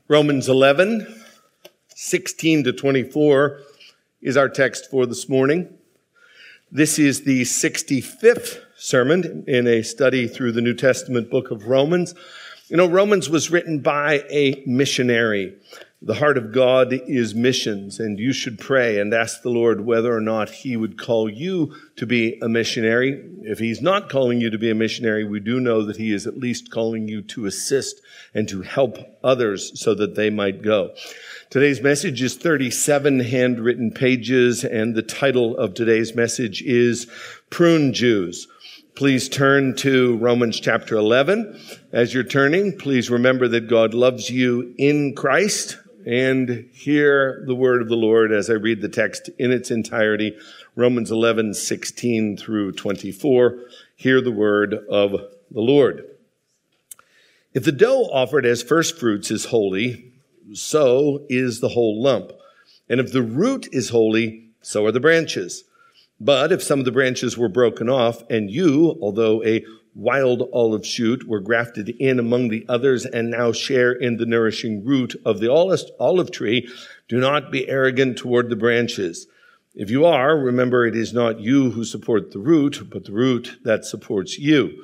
Romans 11, 16 to 24 is our text for this morning. This is the 65th sermon in a study through the New Testament book of Romans. You know, Romans was written by a missionary. The heart of God is missions, and you should pray and ask the Lord whether or not he would call you to be a missionary. If he's not calling you to be a missionary, we do know that he is at least calling you to assist and to help others so that they might go. Today's message is 37 handwritten pages, and the title of today's message is Prune Jews. Please turn to Romans chapter 11. As you're turning, please remember that God loves you in Christ, and hear the word of the Lord as I read the text in its entirety. Romans 11, 16 through 24. Hear the word of the Lord. If the dough offered as first fruits is holy, so is the whole lump. And if the root is holy, so are the branches. But if some of the branches were broken off, and you, although a wild olive shoot, were grafted in among the others and now share in the nourishing root of the olive tree, do not be arrogant toward the branches. If you are, remember it is not you who support the root, but the root that supports you.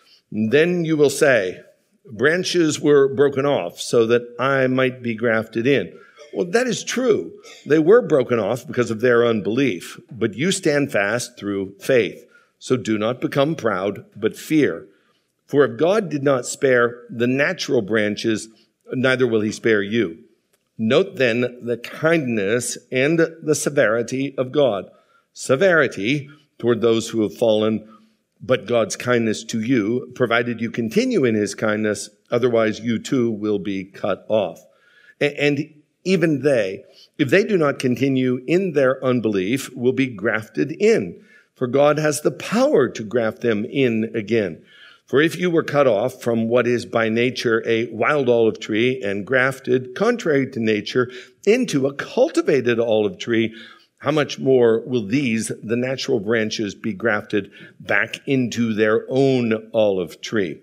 Then you will say, branches were broken off so that I might be grafted in. Well, that is true. They were broken off because of their unbelief, but you stand fast through faith. So do not become proud, but fear. For if God did not spare the natural branches, neither will he spare you. Note then the kindness and the severity of God. Severity toward those who have fallen, but God's kindness to you, provided you continue in his kindness, otherwise you too will be cut off. And even they, if they do not continue in their unbelief, will be grafted in. For God has the power to graft them in again. For if you were cut off from what is by nature a wild olive tree and grafted, contrary to nature, into a cultivated olive tree, how much more will these, the natural branches, be grafted back into their own olive tree?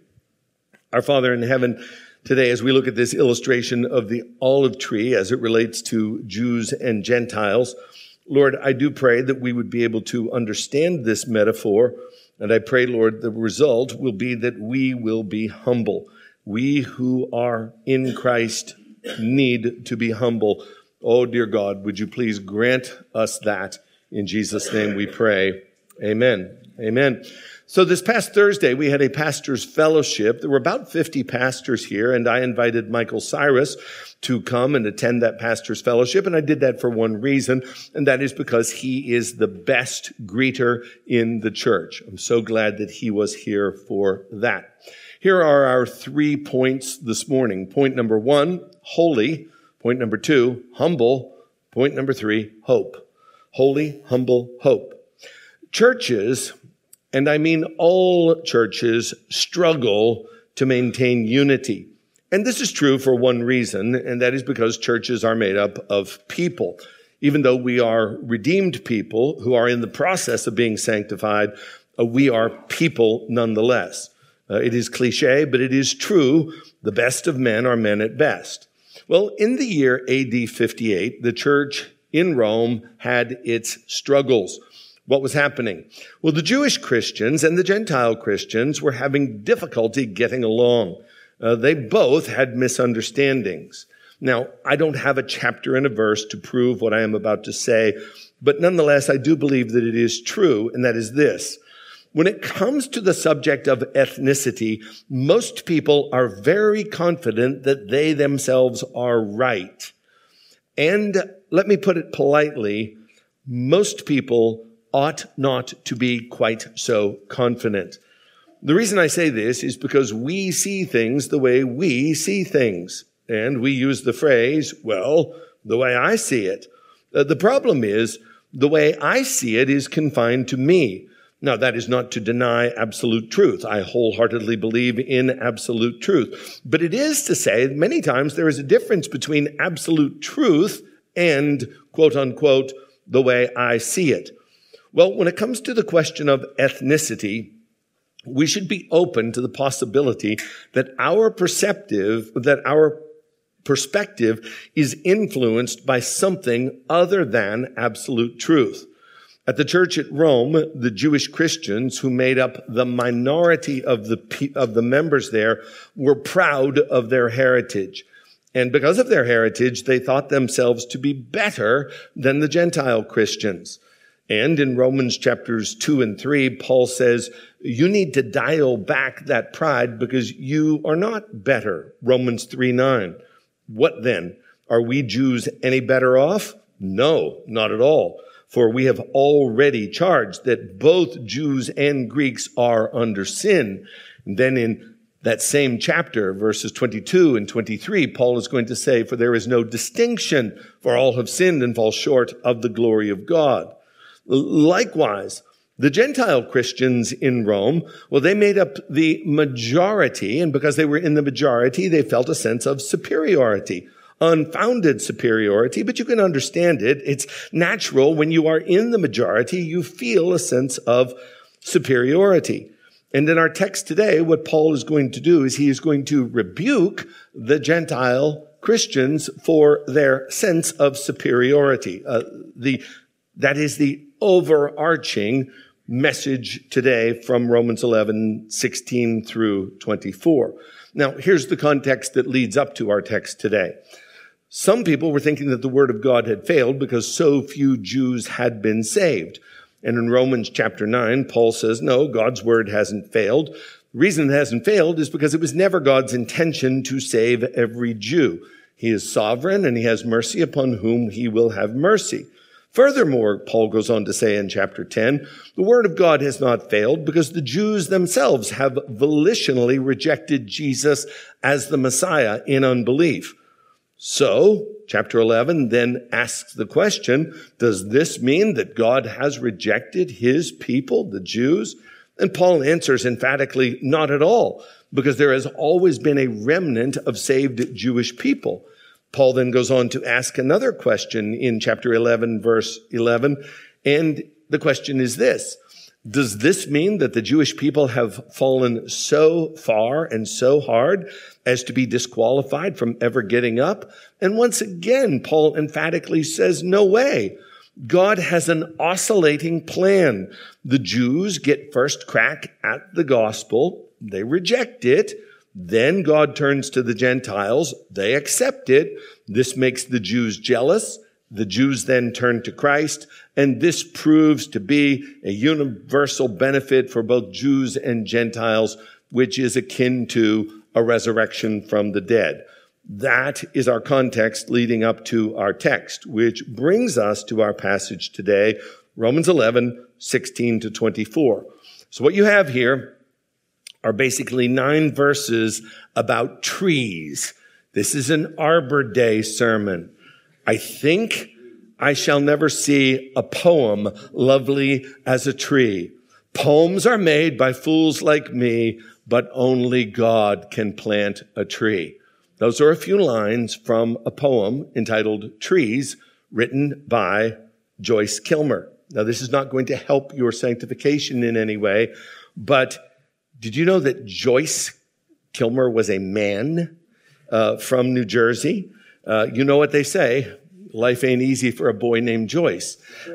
Our Father in heaven, today, as we look at this illustration of the olive tree as it relates to Jews and Gentiles, Lord, I do pray that we would be able to understand this metaphor, and I pray, Lord, the result will be that we will be humble. We who are in Christ need to be humble. Oh, dear God, would you please grant us that? In Jesus' name we pray. Amen. Amen. So this past Thursday, we had a pastor's fellowship. There were about 50 pastors here, and I invited Michael Cyrus to come and attend that pastor's fellowship, and I did that for one reason, and that is because he is the best greeter in the church. I'm so glad that he was here for that. Here are our 3 points this morning. Point number 1, holy. Point number 2, humble. Point number 3, hope. Holy, humble, hope. Churches, and I mean all churches, struggle to maintain unity. And this is true for one reason, and that is because churches are made up of people. Even though we are redeemed people who are in the process of being sanctified, we are people nonetheless. It is cliche, but it is true. The best of men are men at best. Well, in the year AD 58, the church in Rome had its struggles. What was happening? Well, the Jewish Christians and the Gentile Christians were having difficulty getting along. They both had misunderstandings. Now, I don't have a chapter and a verse to prove what I am about to say, but nonetheless, I do believe that it is true, and that is this. When it comes to the subject of ethnicity, most people are very confident that they themselves are right. And let me put it politely, most people ought not to be quite so confident. The reason I say this is because we see things the way we see things. And we use the phrase, well, the way I see it. The problem is, the way I see it is confined to me. Now, that is not to deny absolute truth. I wholeheartedly believe in absolute truth. But it is to say that many times there is a difference between absolute truth and, quote unquote, the way I see it. Well, when it comes to the question of ethnicity, we should be open to the possibility that our perspective is influenced by something other than absolute truth. At the church at Rome, the Jewish Christians who made up the minority of the members there were proud of their heritage. And because of their heritage, they thought themselves to be better than the Gentile Christians. And in Romans chapters 2 and 3, Paul says, you need to dial back that pride because you are not better. Romans 3:9. What then? Are we Jews any better off? No, not at all. For we have already charged that both Jews and Greeks are under sin. And then in that same chapter, verses 22 and 23, Paul is going to say, for there is no distinction, for all have sinned and fall short of the glory of God. Likewise, the Gentile Christians in Rome, well, they made up the majority, and because they were in the majority, they felt a sense of superiority. Unfounded superiority, but you can understand it. It's natural when you are in the majority, you feel a sense of superiority. And in our text today, what Paul is going to do is he is going to rebuke the Gentile Christians for their sense of superiority. That is the overarching message today from Romans 11:16 through 24. Now, here's the context that leads up to our text today. Some people were thinking that the word of God had failed because so few Jews had been saved. And in Romans chapter 9, Paul says, no, God's word hasn't failed. The reason it hasn't failed is because it was never God's intention to save every Jew. He is sovereign and he has mercy upon whom he will have mercy. Furthermore, Paul goes on to say in chapter 10, the word of God has not failed because the Jews themselves have volitionally rejected Jesus as the Messiah in unbelief. So, chapter 11 then asks the question, does this mean that God has rejected his people, the Jews? And Paul answers emphatically, not at all, because there has always been a remnant of saved Jewish people. Paul then goes on to ask another question in chapter 11, verse 11, and the question is this. Does this mean that the Jewish people have fallen so far and so hard as to be disqualified from ever getting up? And once again, Paul emphatically says, no way. God has an oscillating plan. The Jews get first crack at the gospel. They reject it. Then God turns to the Gentiles. They accept it. This makes the Jews jealous. The Jews then turn to Christ, and this proves to be a universal benefit for both Jews and Gentiles, which is akin to a resurrection from the dead. That is our context leading up to our text, which brings us to our passage today, Romans 11:16 to 24. So what you have here are basically 9 verses about trees. This is an Arbor Day sermon. I think I shall never see a poem lovely as a tree. Poems are made by fools like me, but only God can plant a tree. Those are a few lines from a poem entitled Trees, written by Joyce Kilmer. Now, this is not going to help your sanctification in any way, but did you know that Joyce Kilmer was a man from New Jersey? You know what they say, life ain't easy for a boy named Joyce.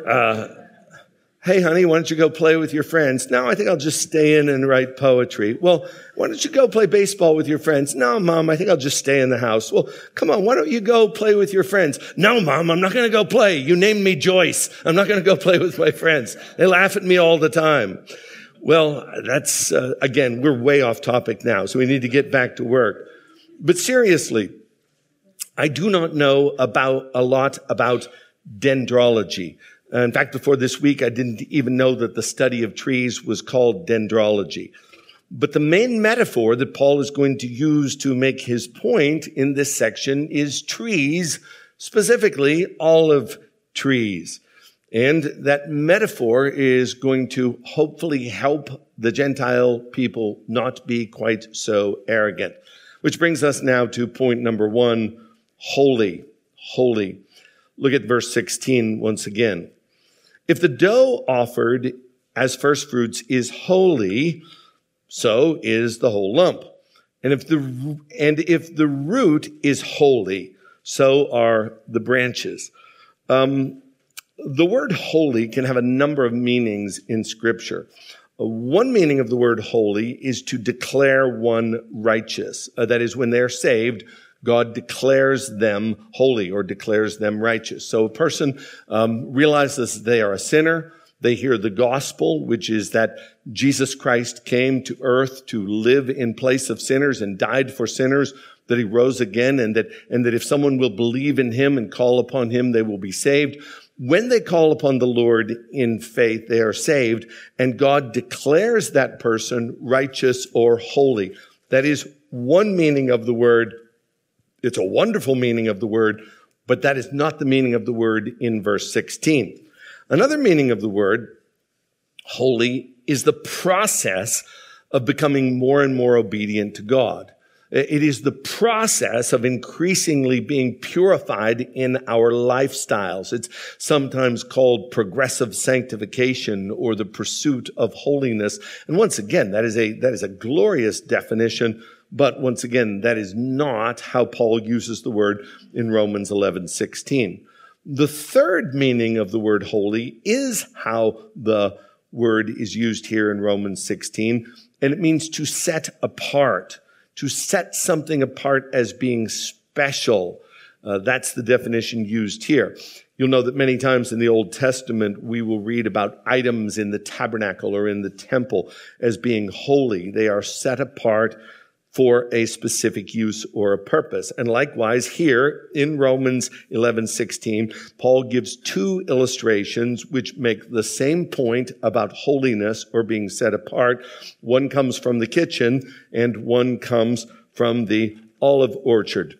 Hey, honey, why don't you go play with your friends? No, I think I'll just stay in and write poetry. Well, why don't you go play baseball with your friends? No, Mom, I think I'll just stay in the house. Well, come on, why don't you go play with your friends? No, Mom, I'm not going to go play. You named me Joyce. I'm not going to go play with my friends. They laugh at me all the time. Well, that's, again, we're way off topic now, so we need to get back to work. But seriously, I do not know a lot about dendrology. In fact, before this week, I didn't even know that the study of trees was called dendrology. But the main metaphor that Paul is going to use to make his point in this section is trees, specifically olive trees. And that metaphor is going to hopefully help the Gentile people not be quite so arrogant. Which brings us now to point number 1, holy, holy. Look at verse 16 once again. If the dough offered as first fruits is holy, so is the whole lump. And if the root is holy, so are the branches. The word holy can have a number of meanings in Scripture. One meaning of the word holy is to declare one righteous. That is, when they're saved, God declares them holy or declares them righteous. So a person realizes they are a sinner. They hear the gospel, which is that Jesus Christ came to earth to live in place of sinners and died for sinners, that he rose again, and that if someone will believe in him and call upon him, they will be saved. When they call upon the Lord in faith, they are saved, and God declares that person righteous or holy. That is one meaning of the word. It's a wonderful meaning of the word, but that is not the meaning of the word in verse 16. Another meaning of the word holy is the process of becoming more and more obedient to God. It is the process of increasingly being purified in our lifestyles. It's sometimes called progressive sanctification or the pursuit of holiness. And once again, that is a glorious definition. But once again, that is not how Paul uses the word in Romans 11:16. The third meaning of the word holy is how the word is used here in Romans 16, and it means to set apart. To set something apart as being special. That's the definition used here. You'll know that many times in the Old Testament, we will read about items in the tabernacle or in the temple as being holy. They are set apart for a specific use or a purpose. And likewise, here in Romans 11:16, Paul gives two illustrations which make the same point about holiness or being set apart. One comes from the kitchen and one comes from the olive orchard.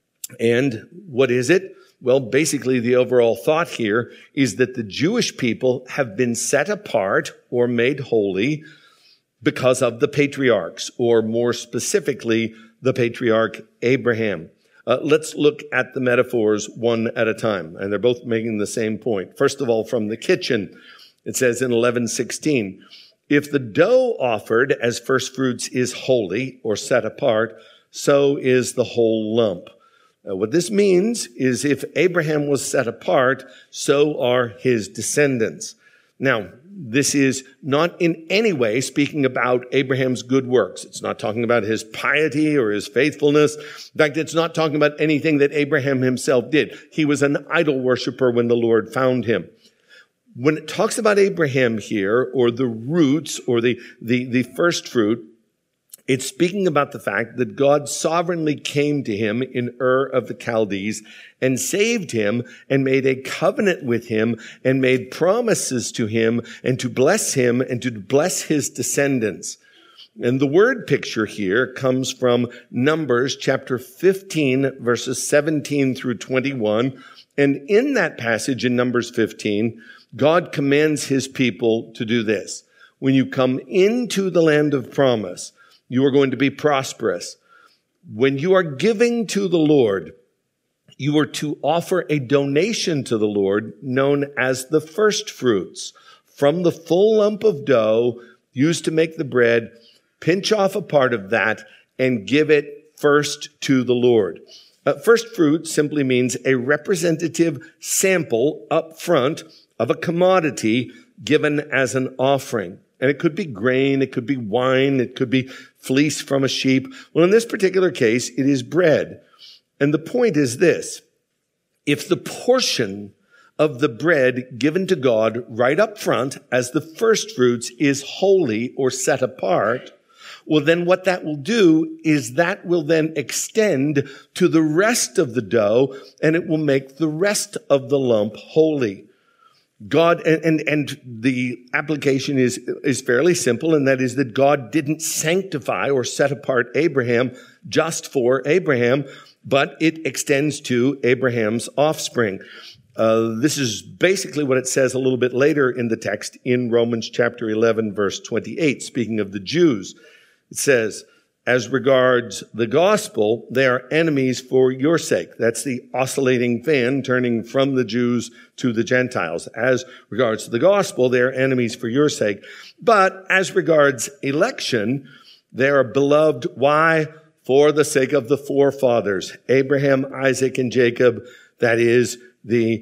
And what is it? Well, basically the overall thought here is that the Jewish people have been set apart or made holy because of the patriarchs, or more specifically, the patriarch Abraham. Let's look at the metaphors one at a time, and they're both making the same point. First of all, from the kitchen, it says in 11:16, if the dough offered as first fruits is holy or set apart, so is the whole lump. What this means is if Abraham was set apart, so are his descendants. Now, this is not in any way speaking about Abraham's good works. It's not talking about his piety or his faithfulness. In fact, it's not talking about anything that Abraham himself did. He was an idol worshiper when the Lord found him. When it talks about Abraham here, or the roots, or the first fruit, it's speaking about the fact that God sovereignly came to him in Ur of the Chaldees and saved him and made a covenant with him and made promises to him and to bless him and to bless his descendants. And the word picture here comes from Numbers chapter 15, verses 17 through 21. And in that passage in Numbers 15, God commands his people to do this. When you come into the land of promise, you are going to be prosperous. When you are giving to the Lord, you are to offer a donation to the Lord known as the first fruits. From the full lump of dough used to make the bread, pinch off a part of that and give it first to the Lord. First fruit simply means a representative sample up front of a commodity given as an offering. And it could be grain, it could be wine, it could be fleece from a sheep. Well, in this particular case, it is bread. And the point is this: if the portion of the bread given to God right up front as the first fruits is holy or set apart, well, then what that will do is that will then extend to the rest of the dough, and it will make the rest of the lump holy. God, and the application is fairly simple, and that is that God didn't sanctify or set apart Abraham just for Abraham, but it extends to Abraham's offspring. This is basically what it says a little bit later in the text in Romans chapter 11, verse 28, speaking of the Jews. It says, as regards the gospel, they are enemies for your sake. That's the oscillating fan turning from the Jews to the Gentiles. As regards the gospel, they are enemies for your sake. But as regards election, they are beloved. Why? for the sake of the forefathers, Abraham, Isaac, and Jacob, that is, the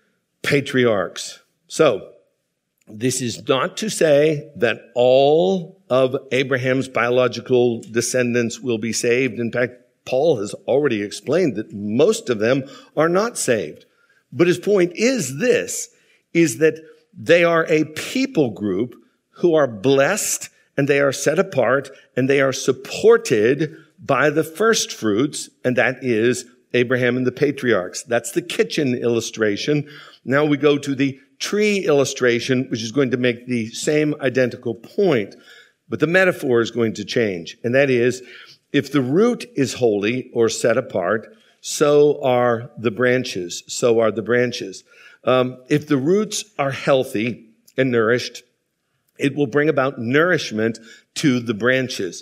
patriarchs. So, this is not to say that all of Abraham's biological descendants will be saved. In fact, Paul has already explained that most of them are not saved. But his point is this, is that they are a people group who are blessed and they are set apart and they are supported by the first fruits, and that is Abraham and the patriarchs. That's the kitchen illustration. Now we go to the tree illustration, which is going to make the same identical point, but the metaphor is going to change. And that is, if the root is holy or set apart, so are the branches. So are the branches. If the roots are healthy and nourished, it will bring about nourishment to the branches.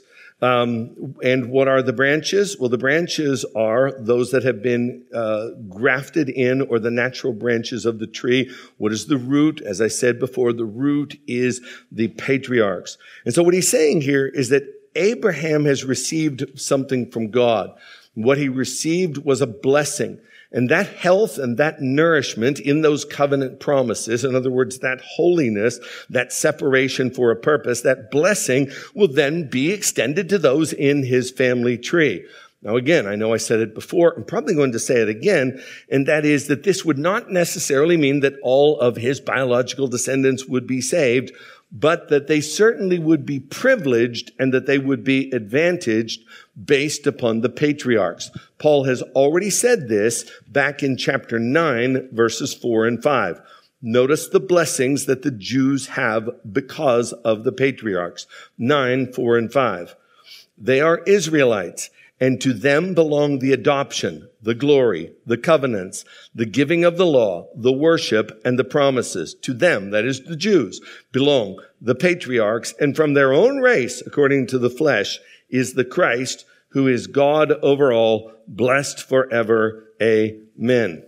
And what are the branches? Well, the branches are those that have been grafted in, or the natural branches of the tree. What is the root? As I said before, the root is the patriarchs. And so what he's saying here is that Abraham has received something from God. What he received was a blessing. And that health and that nourishment in those covenant promises, in other words, that holiness, that separation for a purpose, that blessing will then be extended to those in his family tree. Now, again, I know I said it before. I'm probably going to say it again. And that is that this would not necessarily mean that all of his biological descendants would be saved, but that they certainly would be privileged and that they would be advantaged based upon the patriarchs. Paul has already said this back in chapter 9, verses 4 and 5. Notice the blessings that the Jews have because of the patriarchs. 9, 4, and 5. They are Israelites, and to them belong the adoption, the glory, the covenants, the giving of the law, the worship, and the promises. To them, that is the Jews, belong the patriarchs, and from their own race, according to the flesh, is the Christ, who is God over all, blessed forever. Amen.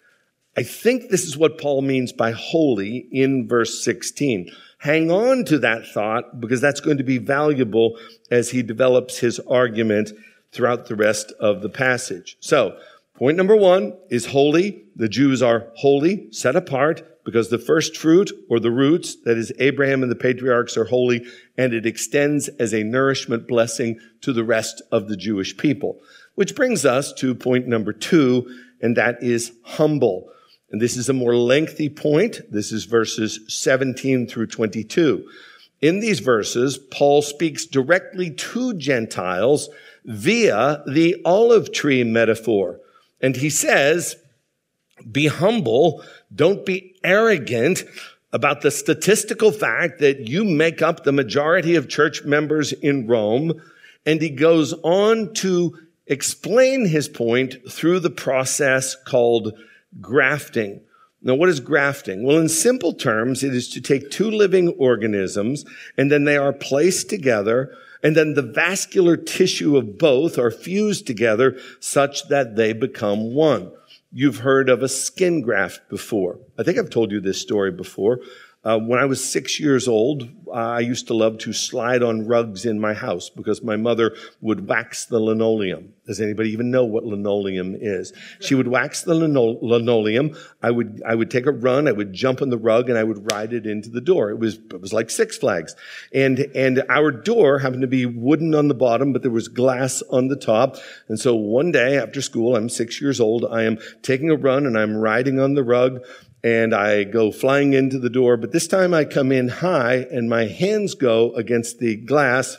I think this is what Paul means by holy in verse 16. Hang on to that thought, because that's going to be valuable as he develops his argument throughout the rest of the passage. So, point number 1 is holy. The Jews are holy, set apart, because the first fruit, or the roots, that is Abraham and the patriarchs, are holy, and it extends as a nourishment blessing to the rest of the Jewish people. Which brings us to point number 2, and that is humble. And this is a more lengthy point. This is verses 17 through 22. In these verses, Paul speaks directly to Gentiles via the olive tree metaphor. And he says, be humble, don't be arrogant about the statistical fact that you make up the majority of church members in Rome. And he goes on to explain his point through the process called grafting. Now, what is grafting? Well, in simple terms, it is to take two living organisms, and then they are placed together, and then the vascular tissue of both are fused together such that they become one. You've heard of a skin graft before. I think I've told you this story before. When I was 6 years old, I used to love to slide on rugs in my house because my mother would wax the linoleum. Does anybody even know what linoleum is? She would wax the linoleum. I would take a run. I would jump on the rug and I would ride it into the door. It was like Six Flags. And our door happened to be wooden on the bottom, but there was glass on the top. And so one day after school, I'm 6 years old. I am taking a run and I'm riding on the rug. And I go flying into the door, but this time I come in high and my hands go against the glass.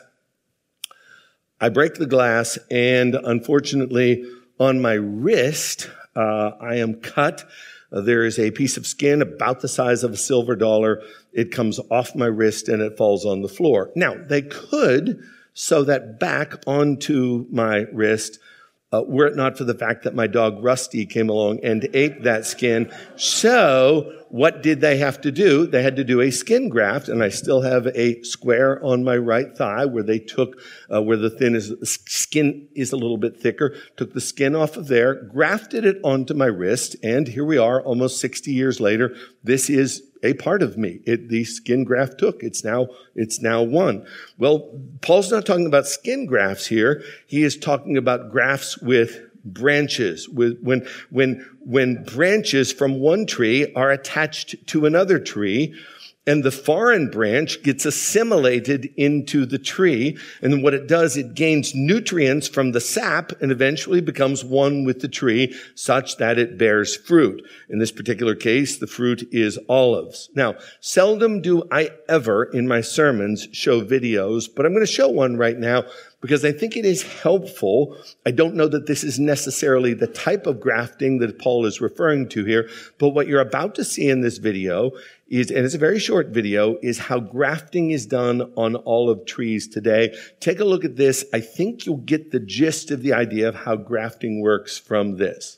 I break the glass, and unfortunately on my wrist, I am cut. There is a piece of skin about the size of a silver dollar. It comes off my wrist and it falls on the floor. Now, they could sew that back onto my wrist, were it not for the fact that my dog Rusty came along and ate that skin. So what did they have to do? They had to do a skin graft, and I still have a square on my right thigh where they took, where the skin is a little bit thicker, took the skin off of there, grafted it onto my wrist, and here we are almost 60 years later. This is a part of me. The skin graft took. It's now one. Well, Paul's not talking about skin grafts here. He is talking about grafts with branches. When branches from one tree are attached to another tree, and the foreign branch gets assimilated into the tree. And what it does, it gains nutrients from the sap and eventually becomes one with the tree such that it bears fruit. In this particular case, the fruit is olives. Now, seldom do I ever in my sermons show videos, but I'm going to show one right now because I think it is helpful. I don't know that this is necessarily the type of grafting that Paul is referring to here, but what you're about to see in this video is, and it's a very short video, is how grafting is done on olive trees today. Take a look at this. I think you'll get the gist of the idea of how grafting works from this.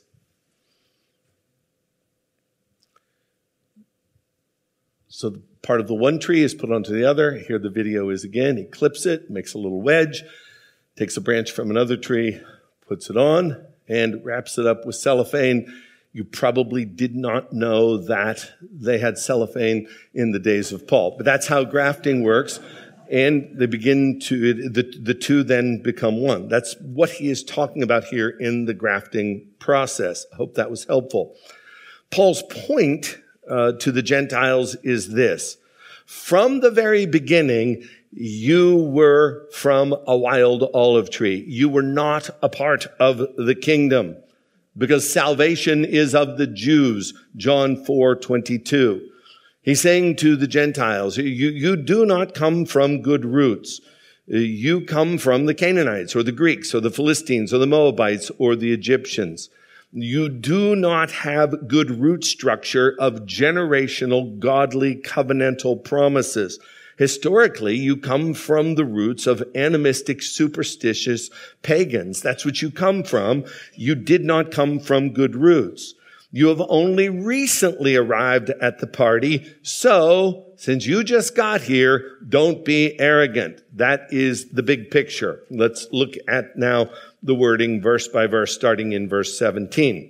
So part of the one tree is put onto the other. Here the video is again. He clips it, makes a little wedge, takes a branch from another tree, puts it on, and wraps it up with cellophane. You probably did not know that they had cellophane in the days of Paul. But that's how grafting works. And they begin to, the two then become one. That's what he is talking about here in the grafting process. I hope that was helpful. Paul's point to the Gentiles is this. From the very beginning, you were from a wild olive tree. You were not a part of the kingdom. Because salvation is of the Jews, John 4:22. He's saying to the Gentiles, you do not come from good roots. You come from the Canaanites or the Greeks or the Philistines or the Moabites or the Egyptians. You do not have good root structure of generational, godly, covenantal promises. Historically, you come from the roots of animistic, superstitious pagans. That's what you come from. You did not come from good roots. You have only recently arrived at the party. So, since you just got here, don't be arrogant. That is the big picture. Let's look at now the wording verse by verse, starting in verse 17.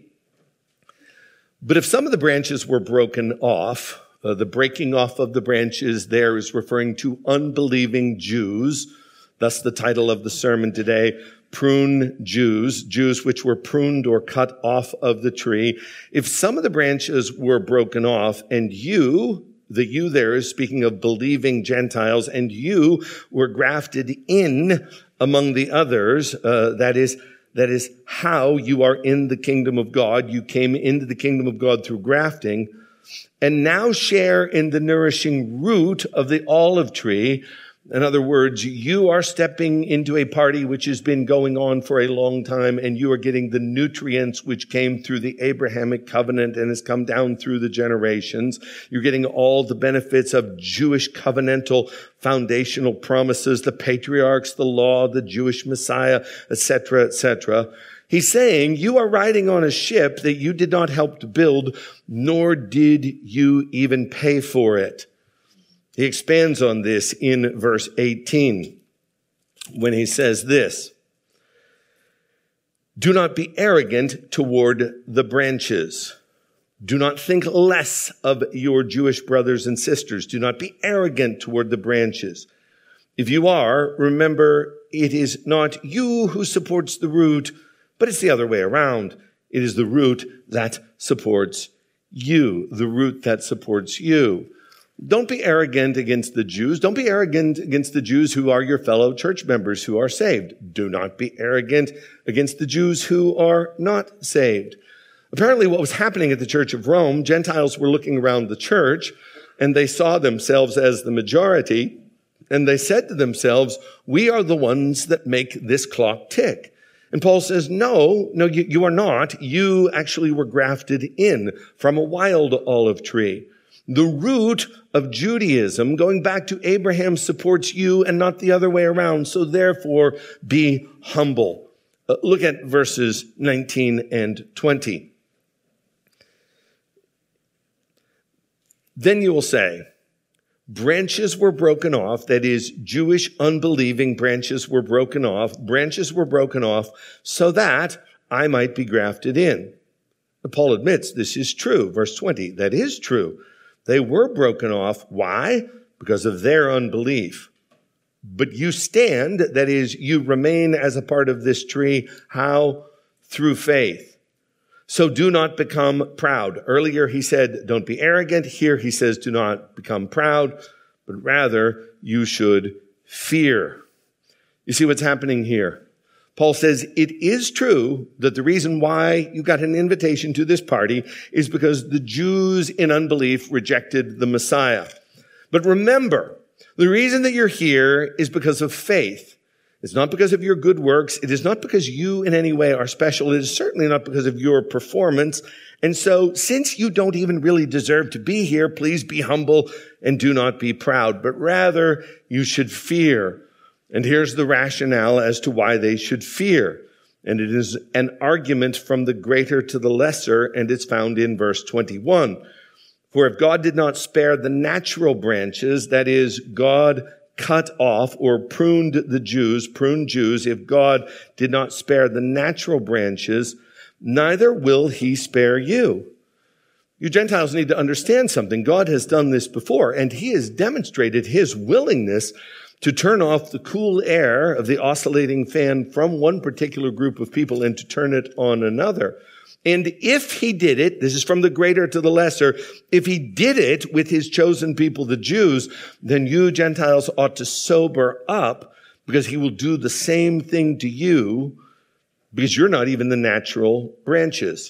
But if some of the branches were broken off, the breaking off of the branches there is referring to unbelieving Jews. Thus the title of the sermon today, Prune Jews, Jews which were pruned or cut off of the tree. If some of the branches were broken off and you, the you there is speaking of believing Gentiles, and you were grafted in among the others, that is how you are in the kingdom of God. You came into the kingdom of God through grafting, and now share in the nourishing root of the olive tree. In other words, you are stepping into a party which has been going on for a long time, and you are getting the nutrients which came through the Abrahamic covenant and has come down through the generations. You're getting all the benefits of Jewish covenantal foundational promises, the patriarchs, the law, the Jewish Messiah, etc., etc. He's saying you are riding on a ship that you did not help to build, nor did you even pay for it. He expands on this in verse 18 when he says this, do not be arrogant toward the branches. Do not think less of your Jewish brothers and sisters. Do not be arrogant toward the branches. If you are, remember, it is not you who supports the root, but it's the other way around. It is the root that supports you, the root that supports you. Don't be arrogant against the Jews. Don't be arrogant against the Jews who are your fellow church members who are saved. Do not be arrogant against the Jews who are not saved. Apparently what was happening at the Church of Rome, Gentiles were looking around the church and they saw themselves as the majority, and they said to themselves, we are the ones that make this clock tick. And Paul says, no, you are not. You actually were grafted in from a wild olive tree. The root of Judaism, going back to Abraham, supports you and not the other way around. So therefore, be humble. Look at verses 19 and 20. Then you will say, branches were broken off, that is, Jewish unbelieving branches were broken off so that I might be grafted in. Paul admits this is true. Verse 20, that is true. They were broken off. Why? Because of their unbelief. But you stand, that is, you remain as a part of this tree. How? Through faith. So do not become proud. Earlier he said, don't be arrogant. Here he says, do not become proud, but rather you should fear. You see what's happening here? Paul says it is true that the reason why you got an invitation to this party is because the Jews in unbelief rejected the Messiah. But remember, the reason that you're here is because of faith. It's not because of your good works. It is not because you in any way are special. It is certainly not because of your performance. And so, since you don't even really deserve to be here, please be humble and do not be proud, but rather you should fear. And here's the rationale as to why they should fear. And it is an argument from the greater to the lesser, and it's found in verse 21. For if God did not spare the natural branches, that is, God cut off or pruned Jews, if God did not spare the natural branches, neither will he spare you. You Gentiles need to understand something. God has done this before, and he has demonstrated his willingness to turn off the cool air of the oscillating fan from one particular group of people and to turn it on another. And if he did it, this is from the greater to the lesser, if he did it with his chosen people, the Jews, then you Gentiles ought to sober up, because he will do the same thing to you, because you're not even the natural branches.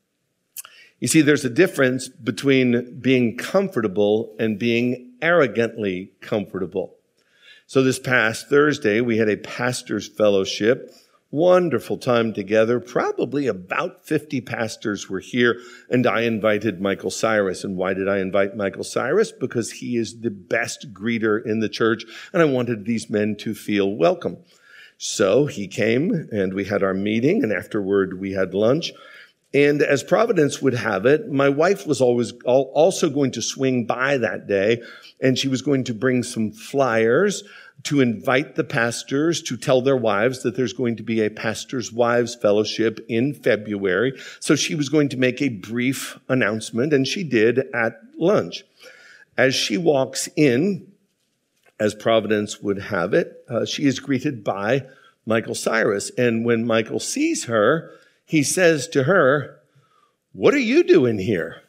You see, there's a difference between being comfortable and being arrogantly comfortable. So this past Thursday, we had a pastor's fellowship. Wonderful time together. Probably about 50 pastors were here, and I invited Michael Cyrus. And why did I invite Michael Cyrus? Because he is the best greeter in the church, and I wanted these men to feel welcome. So he came, and we had our meeting, and afterward we had lunch. And as Providence would have it, my wife was also going to swing by that day, and she was going to bring some flyers to invite the pastors to tell their wives that there's going to be a pastor's wives fellowship in February. So she was going to make a brief announcement, and she did at lunch. As she walks in, as Providence would have it, she is greeted by Michael Cyrus. And when Michael sees her, he says to her, "What are you doing here?"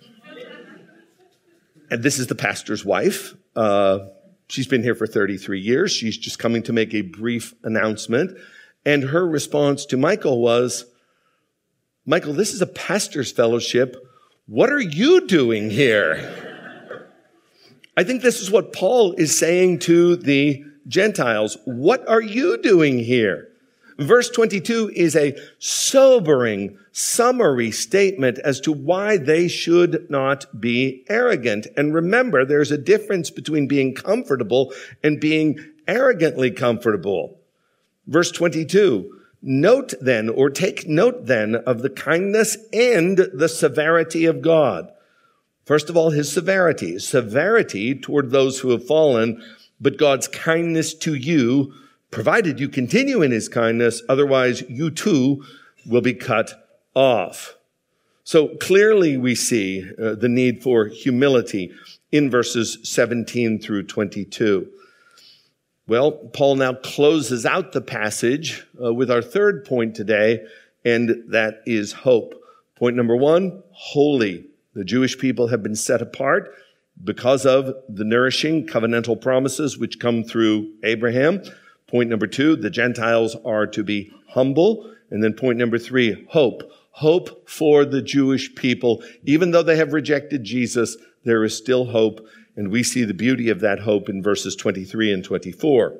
And this is the pastor's wife. She's been here for 33 years. She's just coming to make a brief announcement. And her response to Michael was, "Michael, this is a pastor's fellowship. What are you doing here?" I think this is what Paul is saying to the Gentiles. What are you doing here? Verse 22 is a sobering, summary statement as to why they should not be arrogant. And remember, there's a difference between being comfortable and being arrogantly comfortable. Verse 22, note then, or take note then, of the kindness and the severity of God. First of all, his severity toward those who have fallen, but God's kindness to you, provided you continue in his kindness, otherwise you too will be cut off. So clearly we see the need for humility in verses 17 through 22. Well, Paul now closes out the passage with our third point today, and that is hope. Point number one, holy. The Jewish people have been set apart because of the nourishing covenantal promises which come through Abraham. Point number two, the Gentiles are to be humble. And then point number three, hope. Hope for the Jewish people. Even though they have rejected Jesus, there is still hope. And we see the beauty of that hope in verses 23 and 24.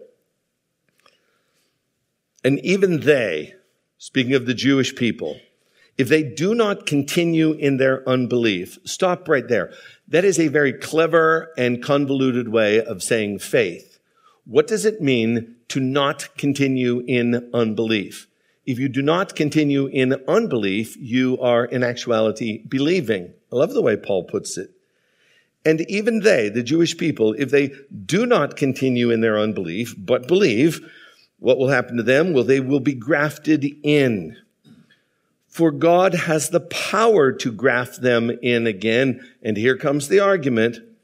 And even they, speaking of the Jewish people, if they do not continue in their unbelief, stop right there. That is a very clever and convoluted way of saying faith. What does it mean to not continue in unbelief? If you do not continue in unbelief, you are in actuality believing. I love the way Paul puts it. And even they, the Jewish people, if they do not continue in their unbelief, but believe, what will happen to them? Well, they will be grafted in. For God has the power to graft them in again. And here comes the argument.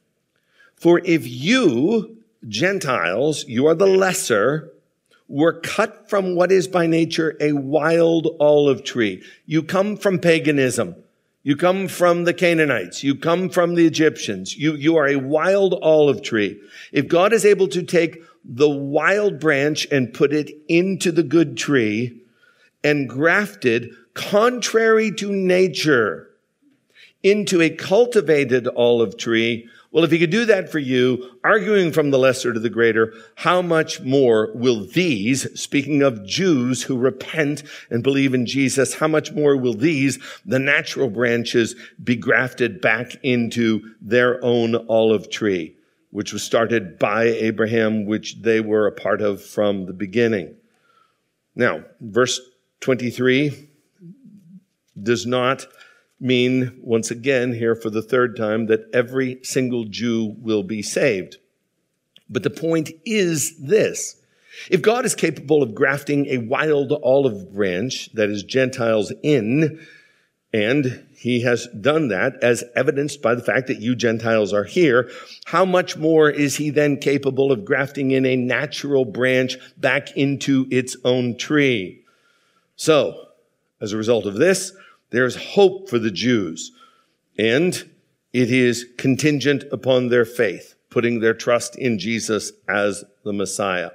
For if you, Gentiles, you are the lesser, were cut from what is by nature a wild olive tree. You come from paganism. You come from the Canaanites. You come from the Egyptians. You are a wild olive tree. If God is able to take the wild branch and put it into the good tree and grafted, contrary to nature, into a cultivated olive tree, well, if he could do that for you, arguing from the lesser to the greater, how much more will these, speaking of Jews who repent and believe in Jesus, how much more will these, the natural branches, be grafted back into their own olive tree, which was started by Abraham, which they were a part of from the beginning. Now, verse 23 does not mean, once again, here for the third time, that every single Jew will be saved. But the point is this. If God is capable of grafting a wild olive branch, that is Gentiles in, and he has done that as evidenced by the fact that you Gentiles are here, how much more is he then capable of grafting in a natural branch back into its own tree? So, as a result of this, there's hope for the Jews, and it is contingent upon their faith, putting their trust in Jesus as the Messiah.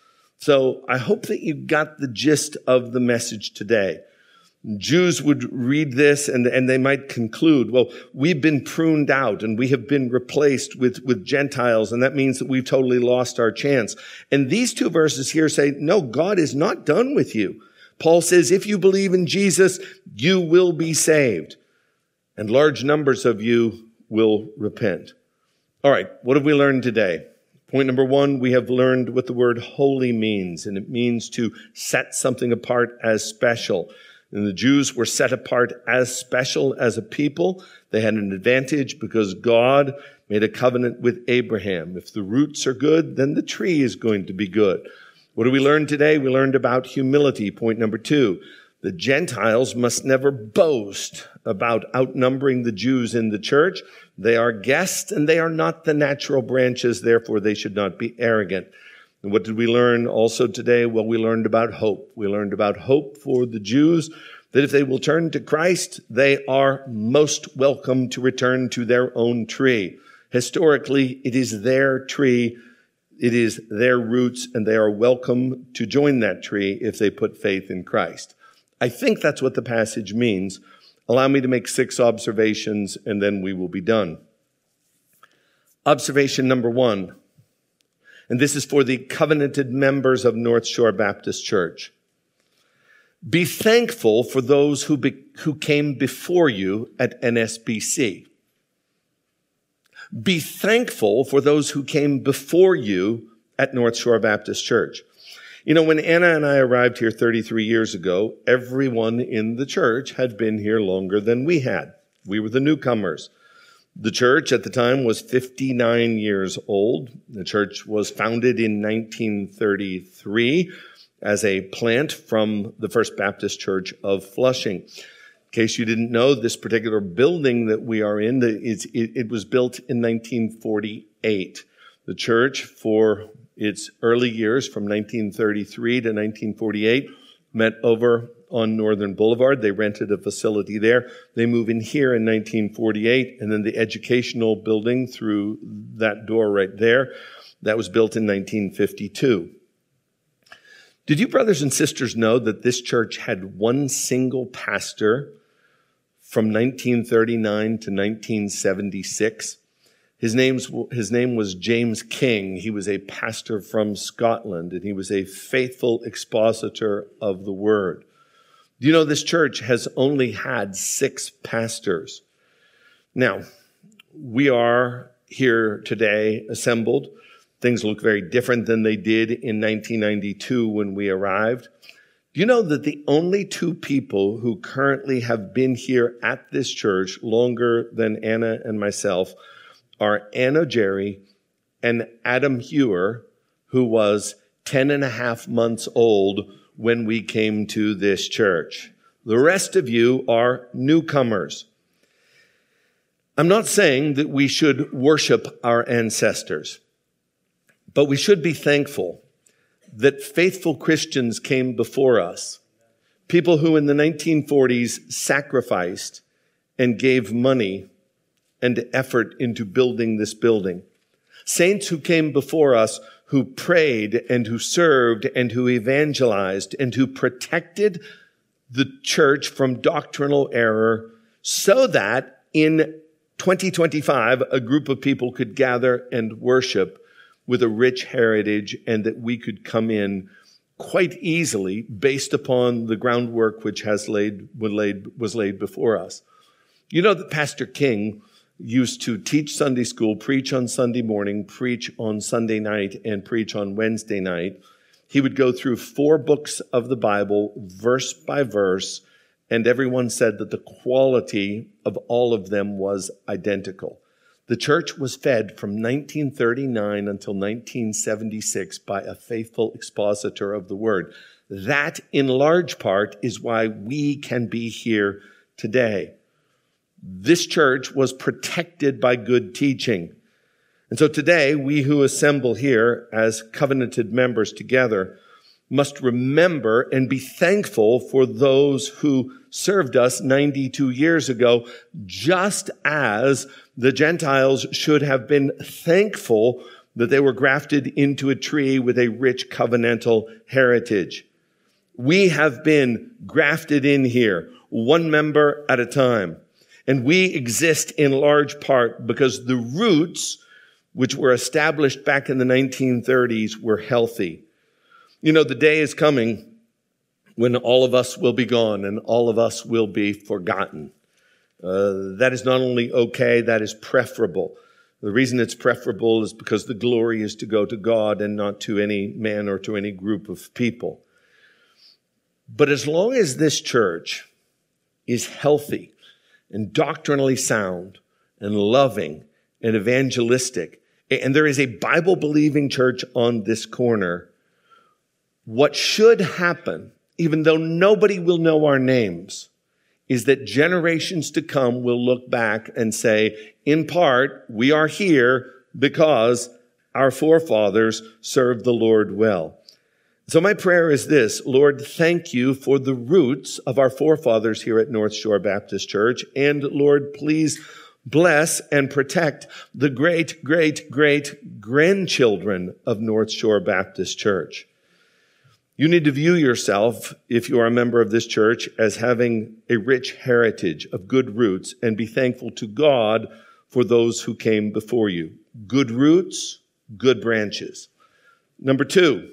So I hope that you got the gist of the message today. Jews would read this and they might conclude, well, we've been pruned out and we have been replaced with Gentiles, and that means that we've totally lost our chance. And these two verses here say, no, God is not done with you. Paul says, if you believe in Jesus, you will be saved, and large numbers of you will repent. All right, what have we learned today? Point number one, we have learned what the word holy means, and it means to set something apart as special. And the Jews were set apart as special as a people. They had an advantage because God made a covenant with Abraham. If the roots are good, then the tree is going to be good. What do we learn today? We learned about humility. Point number two, the Gentiles must never boast about outnumbering the Jews in the church. They are guests and they are not the natural branches. Therefore, they should not be arrogant. And what did we learn also today? Well, we learned about hope. We learned about hope for the Jews, that if they will turn to Christ, they are most welcome to return to their own tree. Historically, it is their tree. It is their roots, and they are welcome to join that tree if they put faith in Christ. I think that's what the passage means. Allow me to make 6 observations, and then we will be done. Observation number 1, and this is for the covenanted members of North Shore Baptist Church. Be thankful for those who came before you at NSBC. Be thankful for those who came before you at North Shore Baptist Church. You know, when Anna and I arrived here 33 years ago, everyone in the church had been here longer than we had. We were the newcomers. The church at the time was 59 years old. The church was founded in 1933 as a plant from the First Baptist Church of Flushing. In case you didn't know, this particular building that we are in, it was built in 1948. The church, for its early years from 1933 to 1948, met over on Northern Boulevard. They rented a facility there. They moved in here in 1948, and then the educational building through that door right there, that was built in 1952. Did you brothers and sisters know that this church had one single pastor from 1939 to 1976? His name was James King. He was a pastor from Scotland, and he was a faithful expositor of the word. Do you know this church has only had 6 pastors? Now, we are here today assembled. Things look very different than they did in 1992 when we arrived. Do you know that the only 2 people who currently have been here at this church longer than Anna and myself are Anna Jerry and Adam Hewer, who was 10 and a half months old when we came to this church. The rest of you are newcomers. I'm not saying that we should worship our ancestors, but we should be thankful that faithful Christians came before us, people who in the 1940s sacrificed and gave money and effort into building this building. Saints who came before us, who prayed and who served and who evangelized and who protected the church from doctrinal error so that in 2025, a group of people could gather and worship with a rich heritage and that we could come in quite easily based upon the groundwork which was laid before us. You know that Pastor King used to teach Sunday school, preach on Sunday morning, preach on Sunday night, and preach on Wednesday night. He would go through 4 books of the Bible, verse by verse, and everyone said that the quality of all of them was identical. The church was fed from 1939 until 1976 by a faithful expositor of the word. That, in large part, is why we can be here today. This church was protected by good teaching. And so today, we who assemble here as covenanted members together must remember and be thankful for those who served us 92 years ago, just as the Gentiles should have been thankful that they were grafted into a tree with a rich covenantal heritage. We have been grafted in here, one member at a time. And we exist in large part because the roots, which were established back in the 1930s, were healthy. You know, the day is coming when all of us will be gone and all of us will be forgotten. That is not only okay, that is preferable. The reason it's preferable is because the glory is to go to God and not to any man or to any group of people. But as long as this church is healthy and doctrinally sound and loving and evangelistic, and there is a Bible-believing church on this corner, what should happen, even though nobody will know our names, is that generations to come will look back and say, in part, we are here because our forefathers served the Lord well. So my prayer is this: Lord, thank you for the roots of our forefathers here at North Shore Baptist Church. And Lord, please bless and protect the great, great, great grandchildren of North Shore Baptist Church. You need to view yourself, if you are a member of this church, as having a rich heritage of good roots, and be thankful to God for those who came before you. Good roots, good branches. Number 2,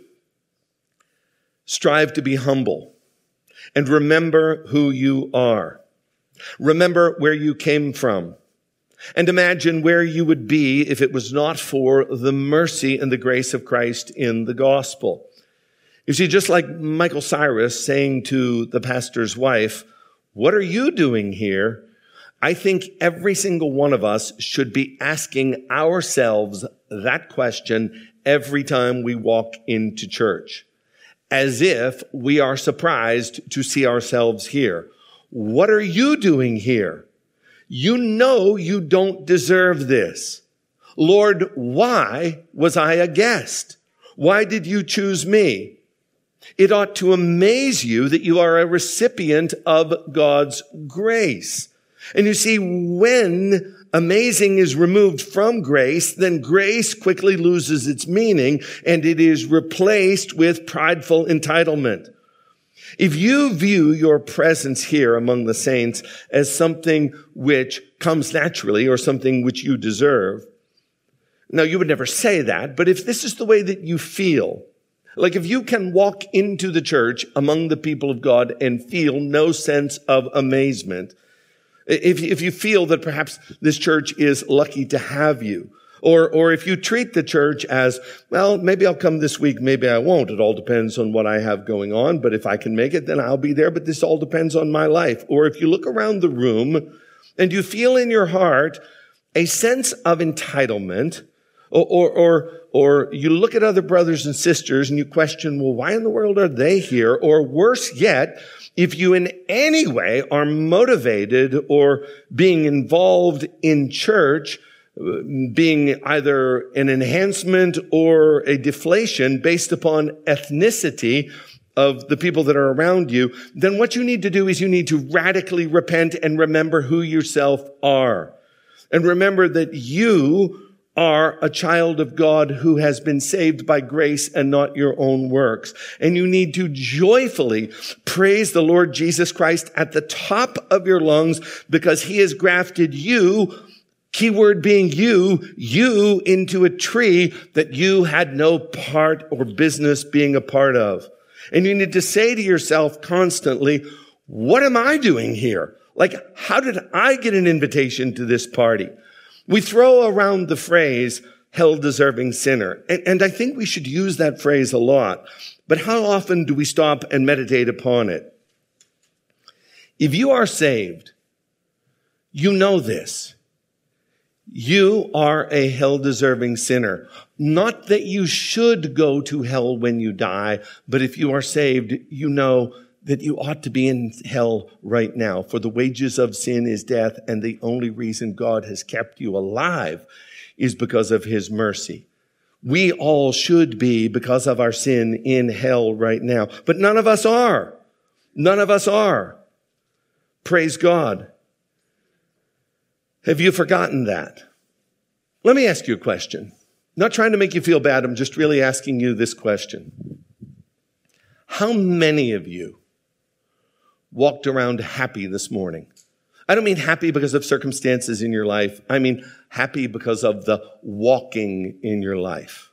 strive to be humble and remember who you are. Remember where you came from and imagine where you would be if it was not for the mercy and the grace of Christ in the gospel. You see, just like Michael Cyrus saying to the pastor's wife, "What are you doing here?" I think every single one of us should be asking ourselves that question every time we walk into church, as if we are surprised to see ourselves here. What are you doing here? You know you don't deserve this. Lord, why was I a guest? Why did you choose me? It ought to amaze you that you are a recipient of God's grace. And you see, when amazing is removed from grace, then grace quickly loses its meaning and it is replaced with prideful entitlement. If you view your presence here among the saints as something which comes naturally or something which you deserve, now you would never say that, but if this is the way that you feel, like if you can walk into the church among the people of God and feel no sense of amazement, if you feel that perhaps this church is lucky to have you, or if you treat the church as, well, maybe I'll come this week, maybe I won't. It all depends on what I have going on, but if I can make it, then I'll be there, but this all depends on my life. Or if you look around the room and you feel in your heart a sense of entitlement, or you look at other brothers and sisters and you question, well, why in the world are they here? Or worse yet, If you in any way are motivated or being involved in church, being either an enhancement or a deflation based upon ethnicity of the people that are around you, then what you need to do is you need to radically repent and remember who yourself are. And remember that you are a child of God who has been saved by grace and not your own works. And you need to joyfully praise the Lord Jesus Christ at the top of your lungs because he has grafted you, keyword being you into a tree that you had no part or business being a part of. And you need to say to yourself constantly, what am I doing here? Like, how did I get an invitation to this party? We throw around the phrase, hell-deserving sinner. And I think we should use that phrase a lot. But how often do we stop and meditate upon it? If you are saved, you know this. You are a hell-deserving sinner. Not that you should go to hell when you die, but if you are saved, you know that you ought to be in hell right now. For the wages of sin is death, and the only reason God has kept you alive is because of his mercy. We all should be, because of our sin, in hell right now. But none of us are. None of us are. Praise God. Have you forgotten that? Let me ask you a question. Not trying to make you feel bad. I'm just really asking you this question. How many of you walked around happy this morning? I don't mean happy because of circumstances in your life. I mean happy because of the walking in your life.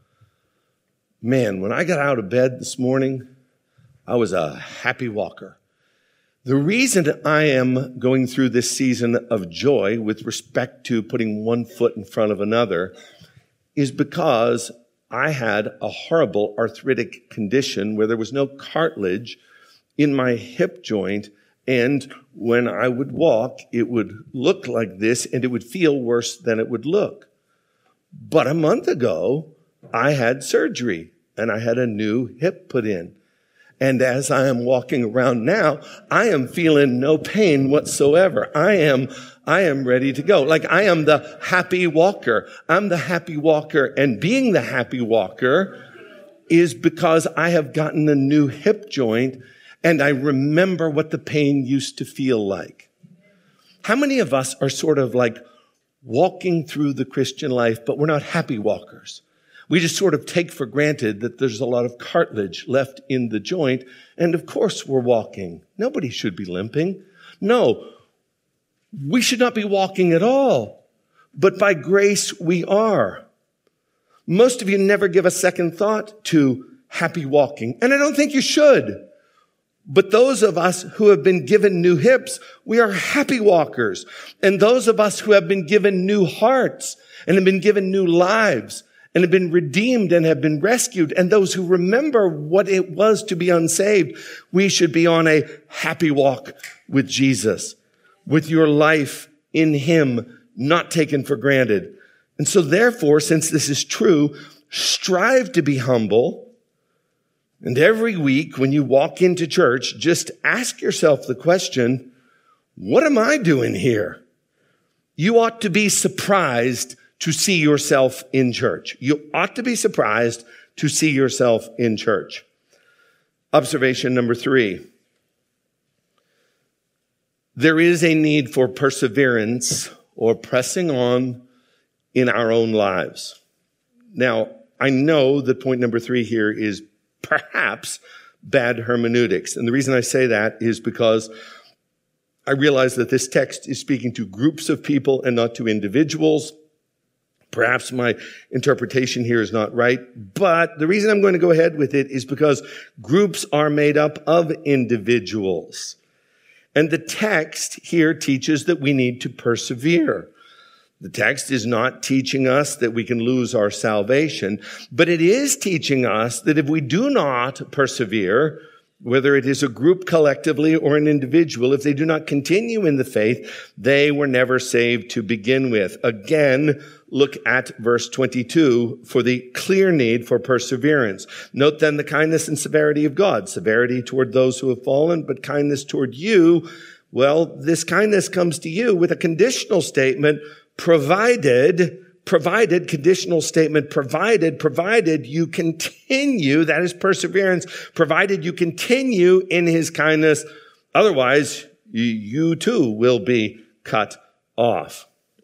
Man, when I got out of bed this morning, I was a happy walker. The reason I am going through this season of joy with respect to putting one foot in front of another is because I had a horrible arthritic condition where there was no cartilage in my hip joint, and when I would walk, it would look like this, and it would feel worse than it would look. But a month ago, I had surgery, and I had a new hip put in. And as I am walking around now, I am feeling no pain whatsoever. I am ready to go. Like, I am the happy walker. I'm the happy walker, and being the happy walker is because I have gotten a new hip joint, and I remember what the pain used to feel like. How many of us are sort of like walking through the Christian life, but we're not happy walkers? We just sort of take for granted that there's a lot of cartilage left in the joint, and of course we're walking. Nobody should be limping. No, we should not be walking at all, but by grace we are. Most of you never give a second thought to happy walking, and I don't think you should. But those of us who have been given new hips, we are happy walkers. And those of us who have been given new hearts and have been given new lives and have been redeemed and have been rescued, and those who remember what it was to be unsaved, we should be on a happy walk with Jesus, with your life in him, not taken for granted. And so therefore, since this is true, strive to be humble. And every week when you walk into church, just ask yourself the question, what am I doing here? You ought to be surprised to see yourself in church. You ought to be surprised to see yourself in church. Observation number 3. There is a need for perseverance or pressing on in our own lives. Now, I know that point number 3 here is perhaps bad hermeneutics. And the reason I say that is because I realize that this text is speaking to groups of people and not to individuals. Perhaps my interpretation here is not right, but the reason I'm going to go ahead with it is because groups are made up of individuals. And the text here teaches that we need to persevere. The text is not teaching us that we can lose our salvation, but it is teaching us that if we do not persevere, whether it is a group collectively or an individual, if they do not continue in the faith, they were never saved to begin with. Again, look at verse 22 for the clear need for perseverance. Note then the kindness and severity of God. Severity toward those who have fallen, but kindness toward you. Well, this kindness comes to you with a conditional statement, provided you continue, that is perseverance, provided you continue in his kindness. Otherwise, you too will be cut off.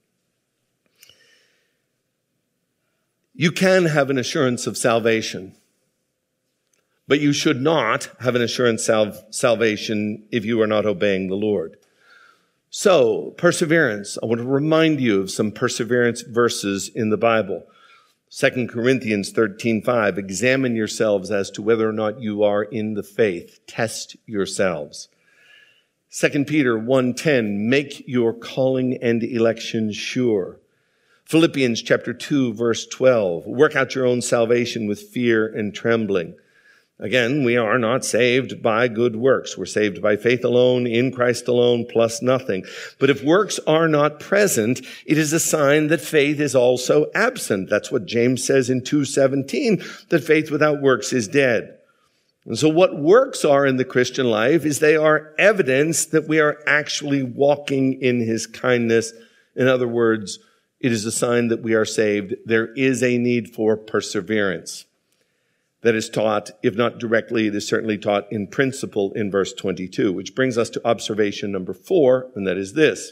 You can have an assurance of salvation, but you should not have an assurance of salvation if you are not obeying the Lord. So, perseverance. I want to remind you of some perseverance verses in the Bible. 2 Corinthians 13:5, examine yourselves as to whether or not you are in the faith. Test yourselves. 2 Peter 1:10, make your calling and election sure. Philippians chapter 2, verse 12, work out your own salvation with fear and trembling. Again, we are not saved by good works. We're saved by faith alone, in Christ alone, plus nothing. But if works are not present, it is a sign that faith is also absent. That's what James says in 2:17, that faith without works is dead. And so what works are in the Christian life is they are evidence that we are actually walking in his kindness. In other words, it is a sign that we are saved. There is a need for perseverance. That is taught, if not directly, it is certainly taught in principle in verse 22, which brings us to observation number 4, and that is this.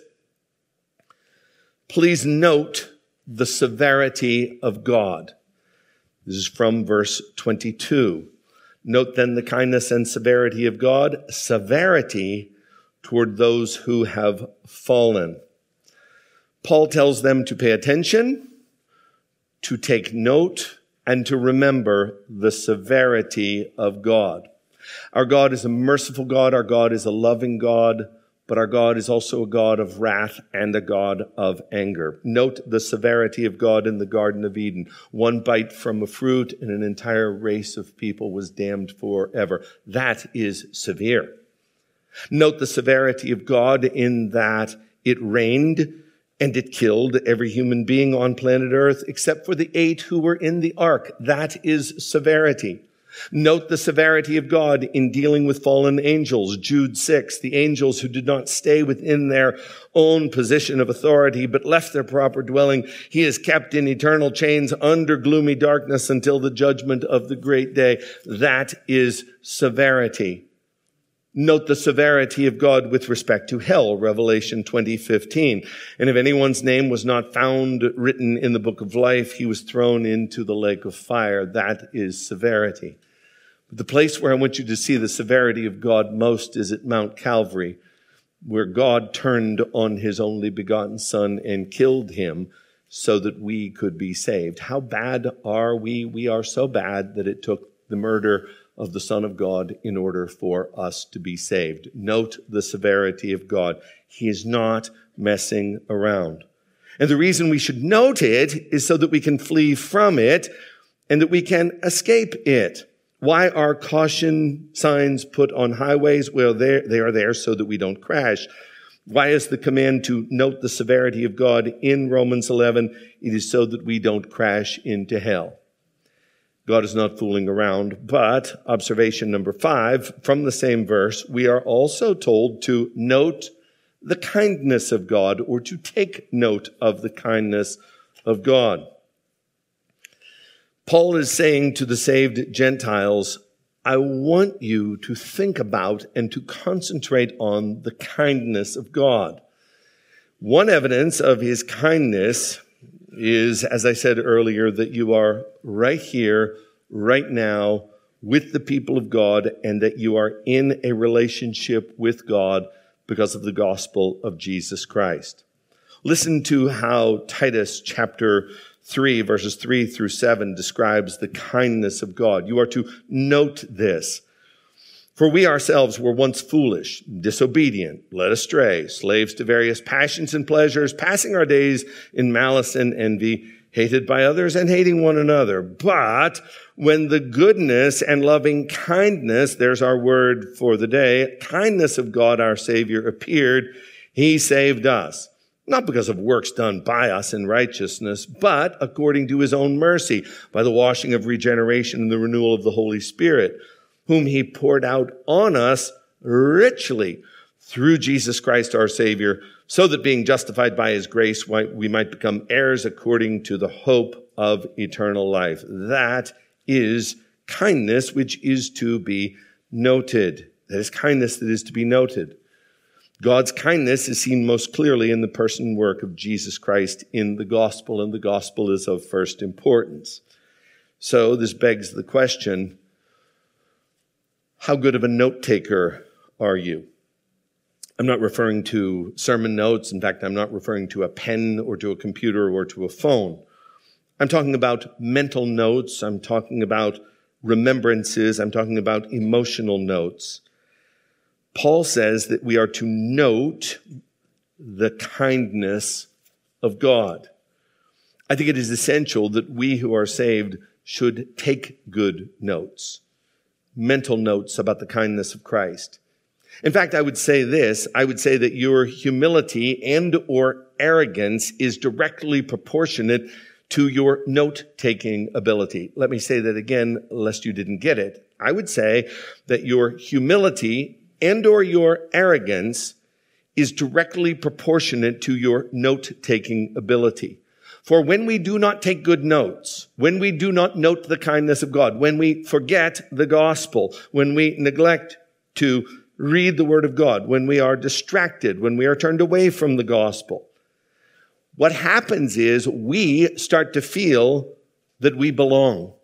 Please note the severity of God. This is from verse 22. Note then the kindness and severity of God, severity toward those who have fallen. Paul tells them to pay attention, to take note, and to remember the severity of God. Our God is a merciful God. Our God is a loving God. But our God is also a God of wrath and a God of anger. Note the severity of God in the Garden of Eden. One bite from a fruit and an entire race of people was damned forever. That is severe. Note the severity of God in that it rained and it killed every human being on planet Earth except for the 8 who were in the ark. That is severity. Note the severity of God in dealing with fallen angels. Jude 6, the angels who did not stay within their own position of authority, but left their proper dwelling. He is kept in eternal chains under gloomy darkness until the judgment of the great day. That is severity. Note the severity of God with respect to hell, Revelation 20:15. And if anyone's name was not found written in the book of life, he was thrown into the lake of fire. That is severity. But the place where I want you to see the severity of God most is at Mount Calvary, where God turned on his only begotten Son and killed him so that we could be saved. How bad are we? We are so bad that it took the murder of the Son of God in order for us to be saved. Note the severity of God. He is not messing around. And the reason we should note it is so that we can flee from it and that we can escape it. Why are caution signs put on highways? Well, they are there so that we don't crash. Why is the command to note the severity of God in Romans 11? It is so that we don't crash into hell. God is not fooling around, but observation number 5, from the same verse, we are also told to note the kindness of God, or to take note of the kindness of God. Paul is saying to the saved Gentiles, I want you to think about and to concentrate on the kindness of God. One evidence of his kindness is, as I said earlier, that you are right here, right now, with the people of God, and that you are in a relationship with God because of the gospel of Jesus Christ. Listen to how Titus chapter 3, verses 3 through 7 describes the kindness of God. You are to note this. For we ourselves were once foolish, disobedient, led astray, slaves to various passions and pleasures, passing our days in malice and envy, hated by others and hating one another. But when the goodness and loving kindness, there's our word for the day, kindness of God our Savior appeared, he saved us. Not because of works done by us in righteousness, but according to his own mercy, by the washing of regeneration and the renewal of the Holy Spirit, whom he poured out on us richly through Jesus Christ our Savior, so that being justified by his grace, we might become heirs according to the hope of eternal life. That is kindness which is to be noted. That is kindness that is to be noted. God's kindness is seen most clearly in the person and work of Jesus Christ in the gospel, and the gospel is of first importance. So this begs the question, how good of a note taker are you? I'm not referring to sermon notes. In fact, I'm not referring to a pen or to a computer or to a phone. I'm talking about mental notes. I'm talking about remembrances. I'm talking about emotional notes. Paul says that we are to note the kindness of God. I think it is essential that we who are saved should take good notes, mental notes about the kindness of Christ. In fact, I would say this. I would say that your humility and or arrogance is directly proportionate to your note-taking ability. Let me say that again, lest you didn't get it. I would say that your humility and or your arrogance is directly proportionate to your note-taking ability. For when we do not take good notes, when we do not note the kindness of God, when we forget the gospel, when we neglect to read the word of God, when we are distracted, when we are turned away from the gospel, what happens is we start to feel that we belong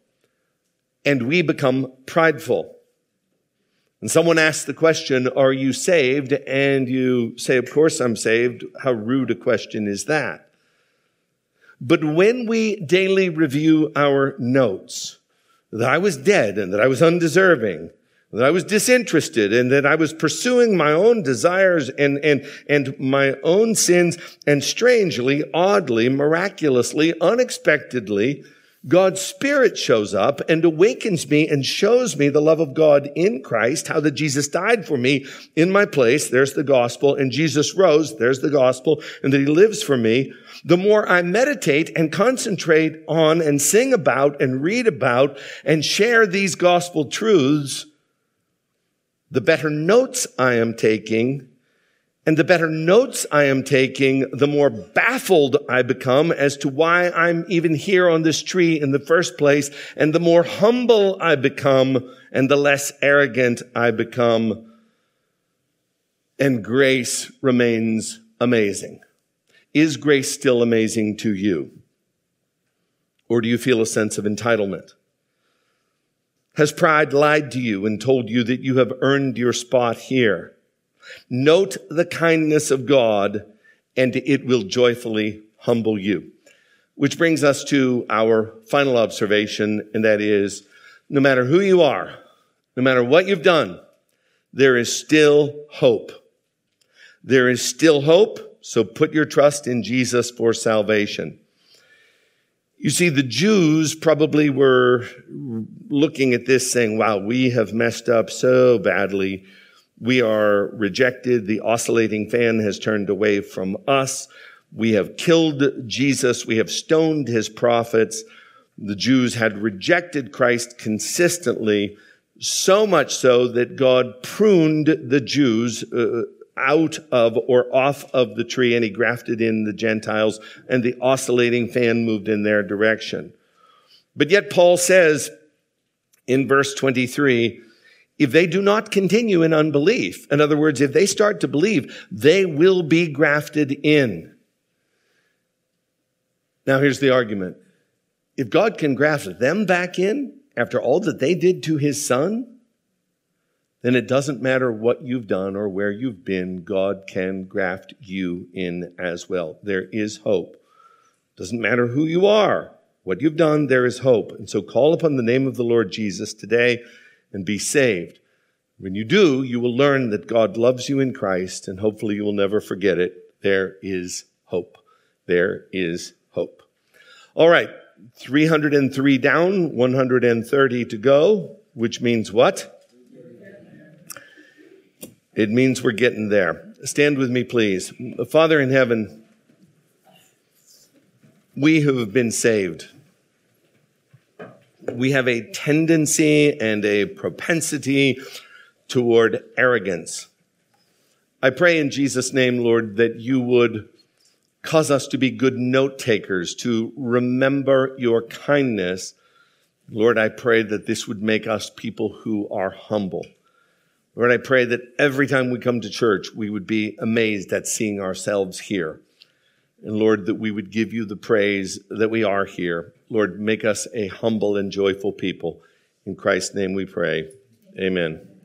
and we become prideful. And someone asks the question, are you saved? And you say, of course I'm saved. How rude a question is that? But when we daily review our notes, that I was dead and that I was undeserving, that I was disinterested and that I was pursuing my own desires and my own sins, and strangely, oddly, miraculously, unexpectedly, God's Spirit shows up and awakens me and shows me the love of God in Christ, how that Jesus died for me in my place, there's the gospel, and Jesus rose, there's the gospel, and that he lives for me. The more I meditate and concentrate on and sing about and read about and share these gospel truths, the better notes I am taking. And the better notes I am taking, the more baffled I become as to why I'm even here on this tree in the first place. And the more humble I become and the less arrogant I become. And grace remains amazing. Is grace still amazing to you? Or do you feel a sense of entitlement? Has pride lied to you and told you that you have earned your spot here? Note the kindness of God, and it will joyfully humble you. Which brings us to our final observation, and that is, no matter who you are, no matter what you've done, there is still hope. There is still hope, so put your trust in Jesus for salvation. You see, the Jews probably were looking at this saying, wow, we have messed up so badly. We are rejected. The oscillating fan has turned away from us. We have killed Jesus. We have stoned his prophets. The Jews had rejected Christ consistently, so much so that God pruned the Jews out of or off of the tree, and he grafted in the Gentiles, and the oscillating fan moved in their direction. But yet Paul says in verse 23, if they do not continue in unbelief, in other words, if they start to believe, they will be grafted in. Now here's the argument. If God can graft them back in after all that they did to his son, then it doesn't matter what you've done or where you've been, God can graft you in as well. There is hope. Doesn't matter who you are, what you've done, there is hope. And so call upon the name of the Lord Jesus today and be saved. When you do, you will learn that God loves you in Christ, and hopefully you will never forget it. There is hope. There is hope. All right, 303 down, 130 to go, which means what? It means we're getting there. Stand with me, please. Father in heaven, we who have been saved, we have a tendency and a propensity toward arrogance. I pray in Jesus' name, Lord, that you would cause us to be good note takers, to remember your kindness. Lord, I pray that this would make us people who are humble. Lord, I pray that every time we come to church, we would be amazed at seeing ourselves here. And Lord, that we would give you the praise that we are here. Lord, make us a humble and joyful people. In Christ's name we pray. Amen.